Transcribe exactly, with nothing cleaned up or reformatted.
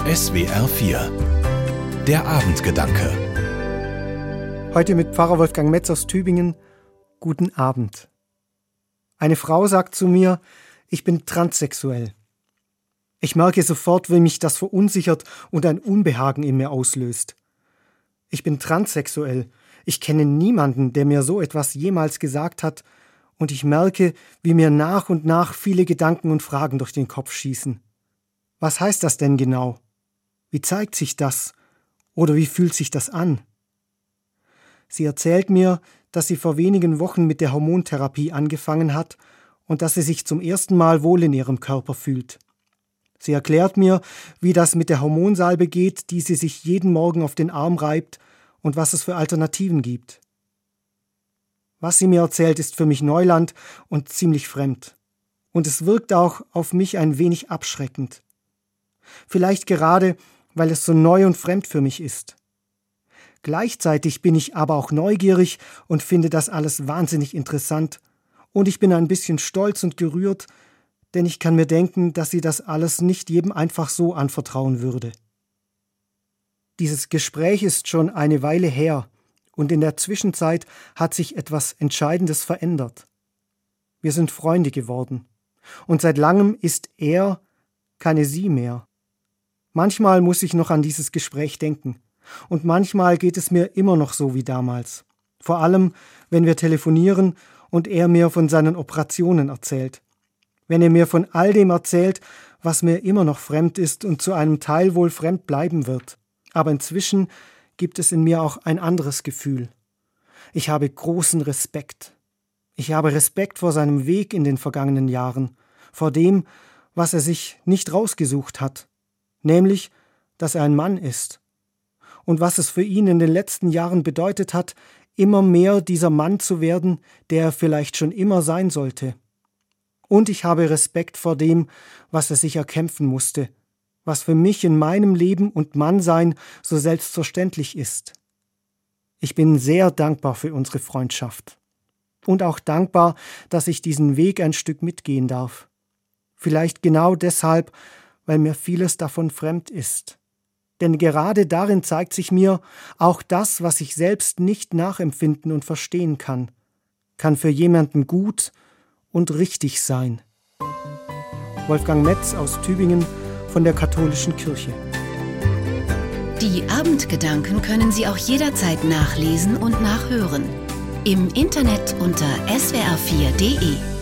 S W R vier. Der Abendgedanke. Heute mit Pfarrer Wolfgang Metz aus Tübingen. Guten Abend. Eine Frau sagt zu mir, ich bin transsexuell. Ich merke sofort, wie mich das verunsichert und ein Unbehagen in mir auslöst. Ich bin transsexuell. Ich kenne niemanden, der mir so etwas jemals gesagt hat, und ich merke, wie mir nach und nach viele Gedanken und Fragen durch den Kopf schießen. Was heißt das denn genau? Wie zeigt sich das? Oder wie fühlt sich das an? Sie erzählt mir, dass sie vor wenigen Wochen mit der Hormontherapie angefangen hat und dass sie sich zum ersten Mal wohl in ihrem Körper fühlt. Sie erklärt mir, wie das mit der Hormonsalbe geht, die sie sich jeden Morgen auf den Arm reibt, und was es für Alternativen gibt. Was sie mir erzählt, ist für mich Neuland und ziemlich fremd. Und es wirkt auch auf mich ein wenig abschreckend. Vielleicht gerade, weil es so neu und fremd für mich ist. Gleichzeitig bin ich aber auch neugierig und finde das alles wahnsinnig interessant. Und ich bin ein bisschen stolz und gerührt, denn ich kann mir denken, dass sie das alles nicht jedem einfach so anvertrauen würde. Dieses Gespräch ist schon eine Weile her, und in der Zwischenzeit hat sich etwas Entscheidendes verändert. Wir sind Freunde geworden, und seit langem ist er keine sie mehr. Manchmal muss ich noch an dieses Gespräch denken, und manchmal geht es mir immer noch so wie damals. Vor allem, wenn wir telefonieren und er mir von seinen Operationen erzählt. Wenn er mir von all dem erzählt, was mir immer noch fremd ist und zu einem Teil wohl fremd bleiben wird. Aber inzwischen gibt es in mir auch ein anderes Gefühl. Ich habe großen Respekt. Ich habe Respekt vor seinem Weg in den vergangenen Jahren, vor dem, was er sich nicht rausgesucht hat, nämlich, dass er ein Mann ist. Und was es für ihn in den letzten Jahren bedeutet hat, immer mehr dieser Mann zu werden, der er vielleicht schon immer sein sollte. Und ich habe Respekt vor dem, was er sich erkämpfen musste, was für mich in meinem Leben und Mannsein so selbstverständlich ist. Ich bin sehr dankbar für unsere Freundschaft. Und auch dankbar, dass ich diesen Weg ein Stück mitgehen darf. Vielleicht genau deshalb, weil mir vieles davon fremd ist. Denn gerade darin zeigt sich mir, auch das, was ich selbst nicht nachempfinden und verstehen kann, kann für jemanden gut und richtig sein. Wolfgang Metz aus Tübingen von der Katholischen Kirche. Die Abendgedanken können Sie auch jederzeit nachlesen und nachhören. Im Internet unter s w r vier punkt d e.